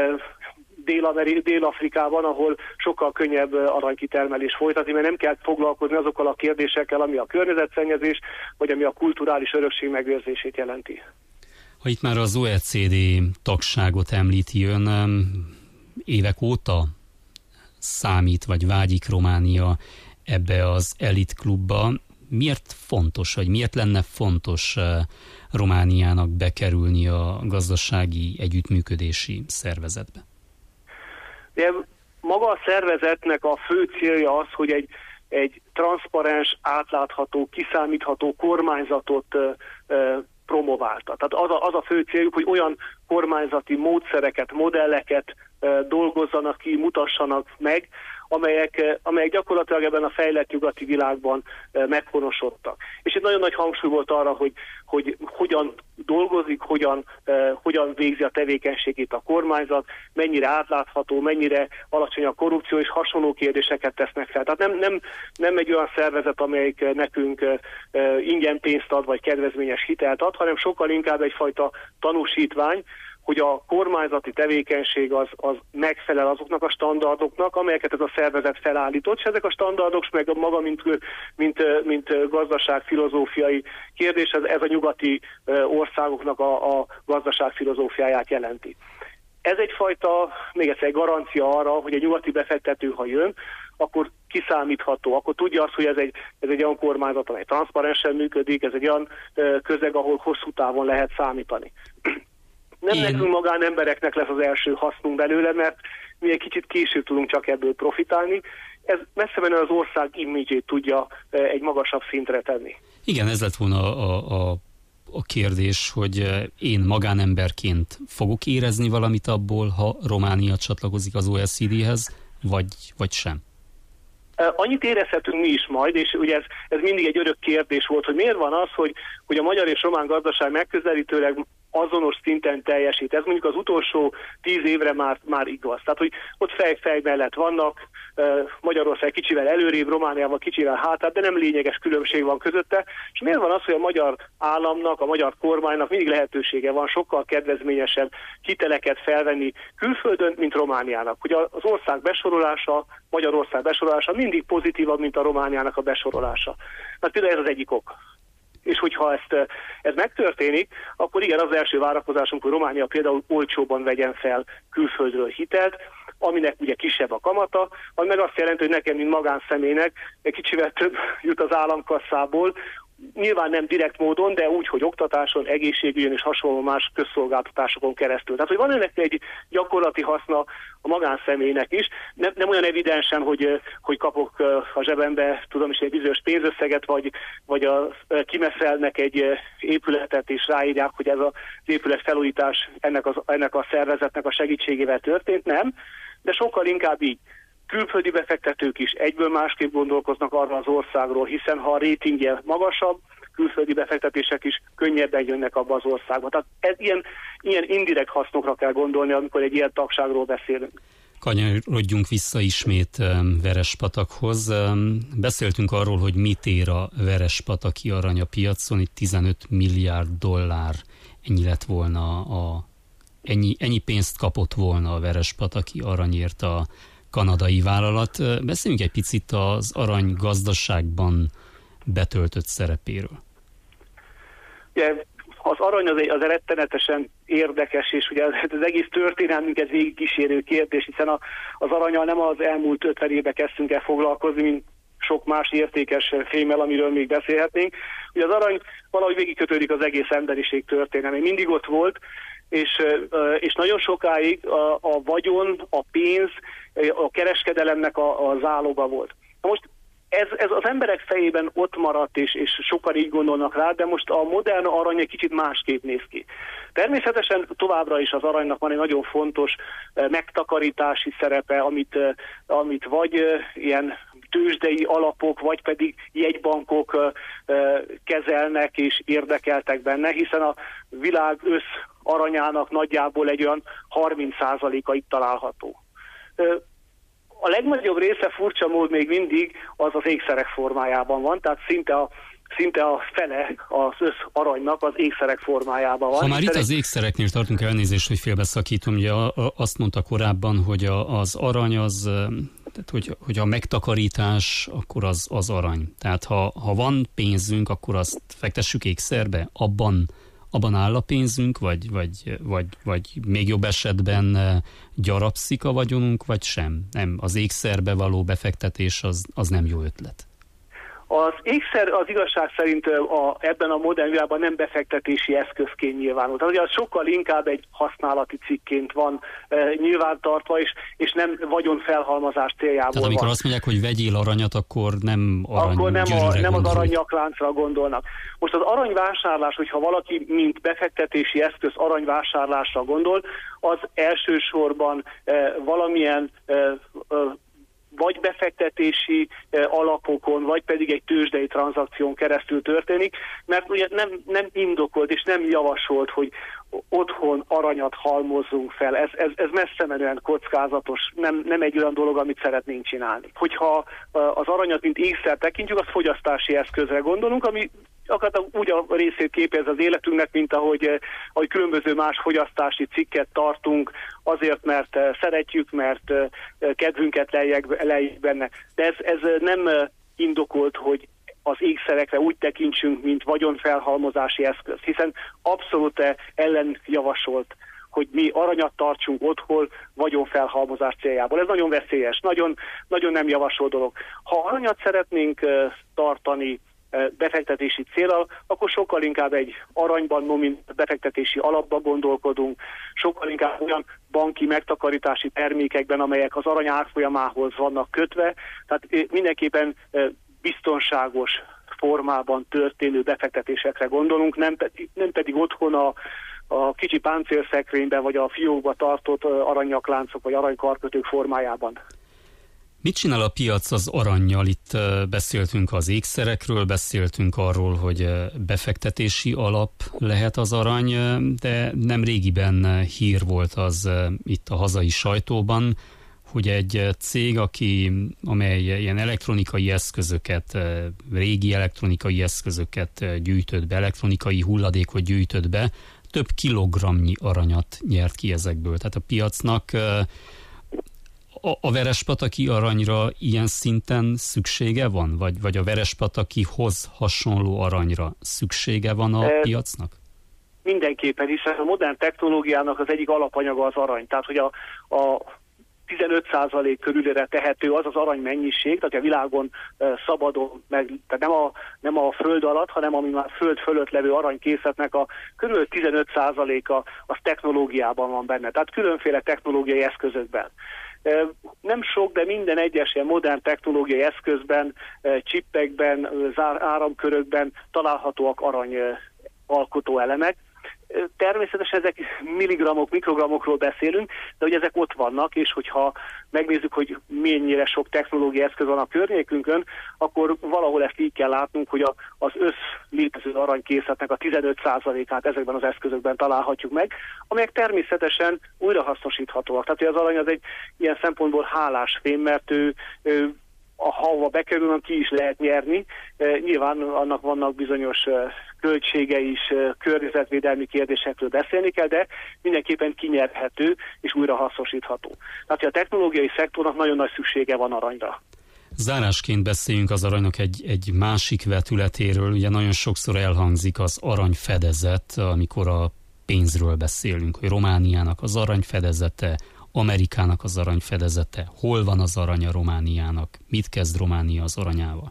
Dél-Afrikában, ahol sokkal könnyebb aranykitermelés folytatni, mert nem kell foglalkozni azokkal a kérdésekkel, ami a környezetszennyezés, vagy ami a kulturális örökség megőrzését jelenti. Ha itt már az OECD tagságot említi ön, évek óta számít, vagy vágyik Románia ebbe az elitklubba. Miért fontos, vagy miért lenne fontos Romániának bekerülni a gazdasági együttműködési szervezetbe? De maga a szervezetnek a fő célja az, hogy egy transzparens, átlátható, kiszámítható kormányzatot promoválta. Tehát az a fő céljuk, hogy olyan kormányzati módszereket, modelleket dolgozzanak ki, mutassanak meg, amelyek gyakorlatilag ebben a fejlett nyugati világban meghonosodtak. És itt nagyon nagy hangsúly volt arra, hogy hogyan dolgozik, hogyan végzi a tevékenységét a kormányzat, mennyire átlátható, mennyire alacsony a korrupció, és hasonló kérdéseket tesznek fel. Tehát nem egy olyan szervezet, amelyik nekünk ingyen pénzt ad, vagy kedvezményes hitelt ad, hanem sokkal inkább egyfajta tanúsítvány, hogy a kormányzati tevékenység az megfelel azoknak a standardoknak, amelyeket ez a szervezet felállított, és ezek a standardok, meg maga, mint gazdaságfilozófiai kérdés, ez a nyugati országoknak a gazdaságfilozófiáját jelenti. Ez egyfajta, még egyszer, garancia arra, hogy egy nyugati befektető, ha jön, akkor kiszámítható, akkor tudja azt, hogy ez egy olyan kormányzat, amely transzparensen működik, ez egy olyan közeg, ahol hosszú távon lehet számítani. Nem nekünk magánembereknek lesz az első hasznunk belőle, mert mi egy kicsit később tudunk csak ebből profitálni. Ez messze menően az ország imidzsét tudja egy magasabb szintre tenni. Igen, ez lett volna a kérdés, hogy én magánemberként fogok érezni valamit abból, ha Románia csatlakozik az OECD-hez, vagy sem? Annyit érezhetünk mi is majd, és ugye ez mindig egy örök kérdés volt, hogy miért van az, hogy a magyar és román gazdaság megközelítőleg azonos szinten teljesít. Ez mondjuk az utolsó 10 évre már igaz. Tehát, hogy ott fej mellett vannak, Magyarország kicsivel előrébb, Romániával kicsivel hátrább, de nem lényeges különbség van közötte. És miért van az, hogy a magyar államnak, a magyar kormánynak mindig lehetősége van sokkal kedvezményesebb hiteleket felvenni külföldön, mint Romániának? Hogy az ország besorolása, Magyarország besorolása mindig pozitívabb, mint a Romániának a besorolása. Hát például ez az egyik ok. És hogyha ez megtörténik, akkor igen, az első várakozásunk, hogy Románia például olcsóban vegyen fel külföldről hitelt, aminek ugye kisebb a kamata, ami meg azt jelenti, hogy nekem, mint magánszemélynek egy kicsivel több jut az államkasszából, nyilván nem direkt módon, de úgy, hogy oktatáson, egészségügyön és hasonló más közszolgáltatásokon keresztül. Tehát, hogy van ennek egy gyakorlati haszna a magánszemélynek is, nem olyan evidensen, hogy kapok a zsebembe, tudom is, egy bizonyos pénzösszeget, vagy kimeszelnek egy épületet, és ráírják, hogy ez az épület felújítás ennek a szervezetnek a segítségével történt, nem, de sokkal inkább így. Külföldi befektetők is egyből másképp gondolkoznak arra az országról, hiszen ha a rétingje magasabb, külföldi befektetések is könnyebben jönnek abba az országba. Tehát ilyen indirekt hasznokra kell gondolni, amikor egy ilyen tagságról beszélünk. Kanyarodjunk vissza ismét Verespatakhoz. Beszéltünk arról, hogy mit ér a verespataki arany a piacon, itt 15 milliárd dollár, ennyi lett volna ennyi pénzt kapott volna a verespataki aranyért a kanadai vállalat. Beszéljünk egy picit az arany gazdaságban betöltött szerepéről. Yeah. Az arany az rettenetesen érdekes, és ugye az egész történelmünket végigkísérő kérdés, hiszen az aranyal nem az elmúlt 50 évben kezdtünk el foglalkozni, mint sok más értékes fémmel, amiről még beszélhetnénk. Ugye az arany valahogy végigkötődik az egész emberiség történelmén. Mindig ott volt, és nagyon sokáig a vagyon, a pénz, a kereskedelemnek a záloga volt. Na most ez az emberek fejében ott maradt, és sokan így gondolnak rá, de most a modern arany egy kicsit másképp néz ki. Természetesen továbbra is az aranynak van egy nagyon fontos megtakarítási szerepe, amit vagy ilyen tőzsdei alapok, vagy pedig jegybankok kezelnek és érdekeltek benne, hiszen a világ aranyának nagyjából egy olyan 30%-a itt található. A legnagyobb része furcsa mód még mindig az ékszerek formájában van, tehát szinte a fele az aranynak az ékszerek formájában van. Ha már itt az ékszereknél tartunk, elnézést, hogy félbeszakítom, ugye azt mondta korábban, hogy az arany az, tehát hogy a megtakarítás, akkor az arany. Tehát ha van pénzünk, akkor azt fektessük ékszerbe, abban áll a pénzünk, vagy még jobb esetben gyarapszik a vagyonunk, vagy sem? Nem, az ékszerbe való befektetés az nem jó ötlet. Az ékszer az igazság szerint ebben a modern világban nem befektetési eszközként nyilvánul. Tehát ugye az sokkal inkább egy használati cikként van nyilvántartva, és nem vagyonfelhalmozás céljából. Tehát amikor azt mondják, hogy vegyél aranyat, akkor nem aranygyűrűre nem az aranynyakláncra gondolnak. Most az aranyvásárlás, hogyha valaki mint befektetési eszköz aranyvásárlásra gondol, az elsősorban valamilyen vagy befektetési alapokon, vagy pedig egy tőzsdei tranzakción keresztül történik, mert ugye nem indokolt és nem javasolt, hogy otthon aranyat halmozzunk fel. Ez messze menően kockázatos, nem egy olyan dolog, amit szeretnénk csinálni. Hogyha az aranyat, mint ékszer tekintjük, az fogyasztási eszközre gondolunk, ami úgy a részét képez az életünknek, mint ahogy különböző más fogyasztási cikket tartunk, azért, mert szeretjük, mert kedvünket lejjük benne. De ez nem indokolt, hogy az ékszerekre úgy tekintsünk, mint vagyonfelhalmozási eszköz, hiszen abszolút ellen javasolt, hogy mi aranyat tartsunk otthon vagyonfelhalmozás céljából. Ez nagyon veszélyes, nagyon, nagyon nem javasol dolog. Ha aranyat szeretnénk tartani befektetési célral, akkor sokkal inkább egy aranyban befektetési alapba gondolkodunk, sokkal inkább olyan banki megtakarítási termékekben, amelyek az arany árfolyamához vannak kötve, tehát mindenképpen biztonságos formában történő befektetésekre gondolunk, nem pedig otthon a kicsi páncélszekrényben vagy a fiókba tartott aranynyakláncok vagy aranykarkötők formájában. Mit csinál a piac az arannyal? Itt beszéltünk az ékszerekről, beszéltünk arról, hogy befektetési alap lehet az arany, de nem régiben hír volt az itt a hazai sajtóban, hogy egy cég, amely ilyen elektronikai eszközöket, régi elektronikai eszközöket gyűjtött be, elektronikai hulladékot gyűjtött be, több kilogramnyi aranyat nyert ki ezekből. Tehát a piacnak a verespataki aranyra ilyen szinten szüksége van? Vagy a verespatakihoz hasonló aranyra szüksége van a piacnak? Mindenképpen, hiszen a modern technológiának az egyik alapanyaga az arany. Tehát, hogy 15% körülére tehető az az aranymennyiség, tehát a világon szabadon, tehát nem a föld alatt, hanem ami már föld fölött levő aranykészletnek a körülbelül 15%-a az technológiában van benne, tehát különféle technológiai eszközökben. Nem sok, de minden egyes ilyen modern technológiai eszközben, csippekben, áramkörökben találhatóak arany alkotó elemek. Természetesen ezek milligramok, mikrogramokról beszélünk, de hogy ezek ott vannak, és hogyha megnézzük, hogy mennyire sok technológiai eszköz van a környékünkön, akkor valahol ezt így kell látnunk, hogy az létező aranykészletnek a 15%-át ezekben az eszközökben találhatjuk meg, amelyek természetesen újrahasznosíthatóak. Tehát hogy az arany az egy ilyen szempontból hálás fém, mert ő ha hova bekerül, ki is lehet nyerni. Nyilván annak vannak bizonyos költsége is, környezetvédelmi kérdésekről beszélni kell, de mindenképpen kinyerhető és újrahasznosítható. Tehát a technológiai szektornak nagyon nagy szüksége van aranyra. Zárásként beszéljünk az aranynak egy másik vetületéről. Ugye nagyon sokszor elhangzik az aranyfedezet, amikor a pénzről beszélünk, hogy Romániának az aranyfedezete, Amerikának az aranyfedezete, hol van az aranya Romániának, mit kezd Románia az aranyával?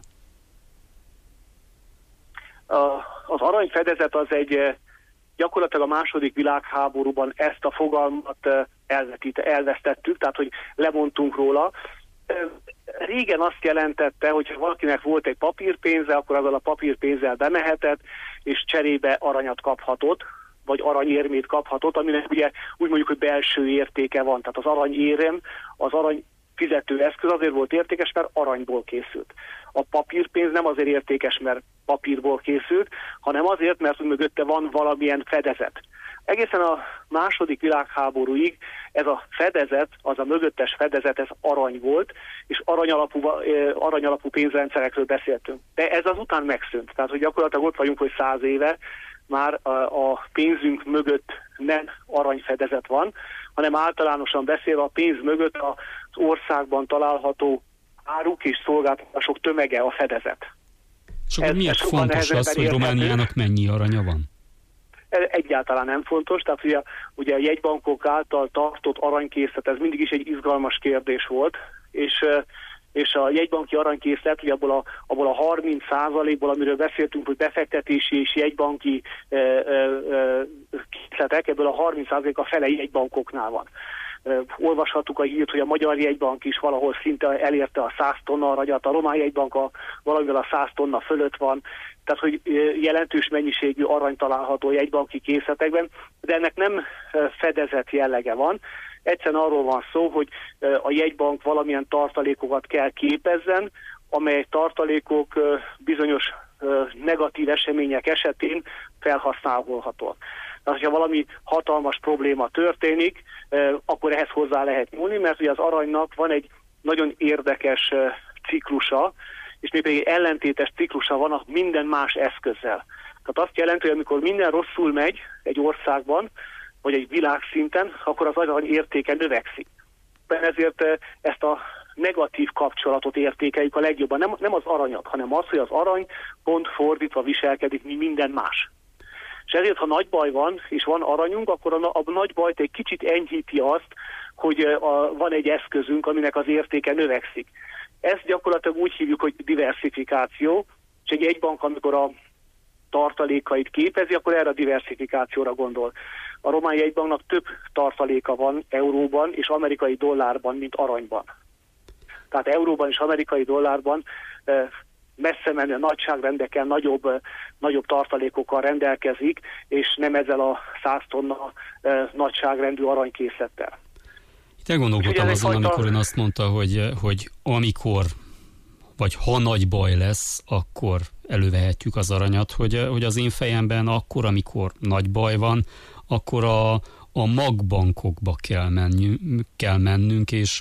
Az aranyfedezet az gyakorlatilag a második világháborúban ezt a fogalmat elvesztettük, tehát hogy lemondtunk róla. Régen azt jelentette, hogy ha valakinek volt egy papírpénze, akkor azzal a papírpénzzel bemehetett, és cserébe aranyat kaphatott, vagy aranyérmét kaphatott, aminek ugye úgy mondjuk, hogy belső értéke van. Tehát az aranyérem, az arany fizetőeszköz azért volt értékes, mert aranyból készült. A papírpénz nem azért értékes, mert papírból készült, hanem azért, mert mögötte van valamilyen fedezet. Egészen a második világháborúig ez a fedezet, az a mögöttes fedezet, ez arany volt, és aranyalapú pénzrendszerekről beszéltünk. De ez azután megszűnt. Tehát, hogy gyakorlatilag ott vagyunk, hogy 100 éve már a pénzünk mögött nem aranyfedezet van, hanem általánosan beszélve a pénz mögött az országban található áruk és szolgáltatások tömege a fedezet. És akkor miért fontos az, hogy Romániának mennyi aranya van? Egyáltalán nem fontos, tehát ugye a jegybankok által tartott aranykészlet, ez mindig is egy izgalmas kérdés volt, és a jegybanki aranykészlet, ugye abból a 30%-ból, amiről beszéltünk, hogy befektetési és jegybanki készletek, ebből a 30% a fele jegybankoknál van. Olvashattuk a hírt, hogy a Magyar Jegybank is valahol szinte elérte a 100 tonna aranyat, a Román Jegybank valamivel a 100 tonna fölött van, tehát hogy jelentős mennyiségű arany található jegybanki készletekben, de ennek nem fedezet jellege van. Egyszerűen arról van szó, hogy a jegybank valamilyen tartalékokat kell képezzen, amely tartalékok bizonyos negatív események esetén felhasználhatóak. Tehát, hogyha valami hatalmas probléma történik, akkor ehhez hozzá lehet nyúlni, mert ugye az aranynak van egy nagyon érdekes ciklusa, és még egy ellentétes ciklusa van a minden más eszközzel. Tehát azt jelenti, hogy amikor minden rosszul megy egy országban, vagy egy világszinten, akkor az arany értéke növekszik. Ezért ezt a negatív kapcsolatot értékeljük a legjobban. Nem az aranyat, hanem az, hogy az arany pont fordítva viselkedik, mint minden más. És ezért, ha nagy baj van, és van aranyunk, akkor a nagy bajt egy kicsit enyhíti azt, hogy van egy eszközünk, aminek az értéke növekszik. Ezt gyakorlatilag úgy hívjuk, hogy diversifikáció, és egy jegybank, amikor a tartalékait képezi, akkor erre a diversifikációra gondol. A Román Jegybanknak több tartaléka van euróban és amerikai dollárban, mint aranyban. Tehát euróban és amerikai dollárban messze menő nagyságrendekkel, nagyobb tartalékokkal rendelkezik, és nem ezzel a 100 tonna nagyságrendű aranykészlettel. Itt elgondolkodtam azon, amikor ön azt mondta, hogy amikor, vagy ha nagy baj lesz, akkor elővehetjük az aranyat, hogy az én fejemben akkor, amikor nagy baj van, akkor a magbankokba kell mennünk, és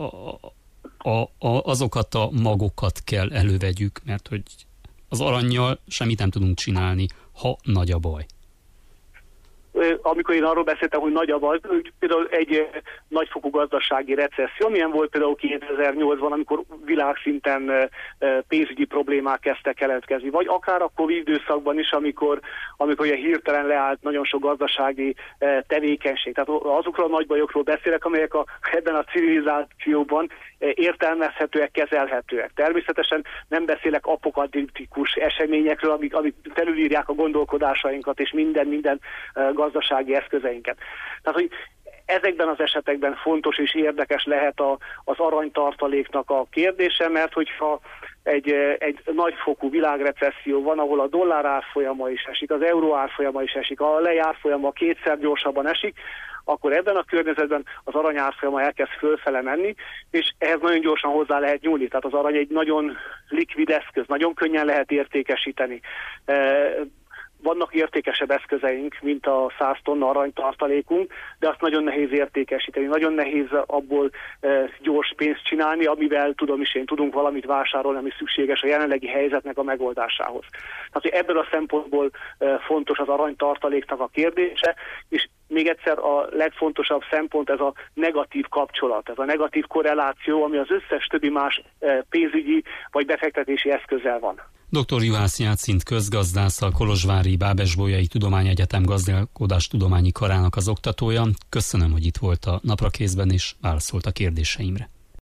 azokat a magokat kell elővegyük, mert hogy az arannyal semmit nem tudunk csinálni, ha nagy a baj. amikor én arról beszéltem, hogy nagyobb, például egy nagyfokú gazdasági recesszió, milyen volt például 2008-ban, amikor világszinten pénzügyi problémák kezdtek keletkezni, vagy akár a Covid időszakban is, amikor ilyen hirtelen leállt nagyon sok gazdasági tevékenység. Tehát azokról a nagy bajokról beszélek, amelyek ebben a civilizációban értelmezhetőek, kezelhetőek. Természetesen nem beszélek apokaliptikus eseményekről, amik felülírják a gondolkodásainkat és minden gazdasági eszközeinket. Tehát, hogy ezekben az esetekben fontos és érdekes lehet az aranytartaléknak a kérdése, mert hogyha egy nagyfokú világrecesszió van, ahol a dollár árfolyama is esik, az euró árfolyama is esik, a lejárfolyama kétszer gyorsabban esik, akkor ebben a környezetben az arany árfolyama elkezd fölfele menni, és ehhez nagyon gyorsan hozzá lehet nyúlni. Tehát az arany egy nagyon likvid eszköz, nagyon könnyen lehet értékesíteni. Vannak értékesebb eszközeink, mint a 100 tonna aranytartalékunk, de azt nagyon nehéz értékesíteni. Nagyon nehéz abból gyors pénzt csinálni, amivel tudunk valamit vásárolni, ami szükséges a jelenlegi helyzetnek a megoldásához. Tehát, hogy ebből a szempontból fontos az aranytartaléknak a kérdése, és még egyszer a legfontosabb szempont ez a negatív kapcsolat, ez a negatív korreláció, ami az összes többi más pénzügyi vagy befektetési eszközzel van. Dr. Juhász Jácint közgazdász, a Kolozsvári Bábesbolyai Tudományegyetem Gazdálkodástudományi Karának az oktatója. Köszönöm, hogy itt volt a Naprakészben és válaszolt a kérdéseimre.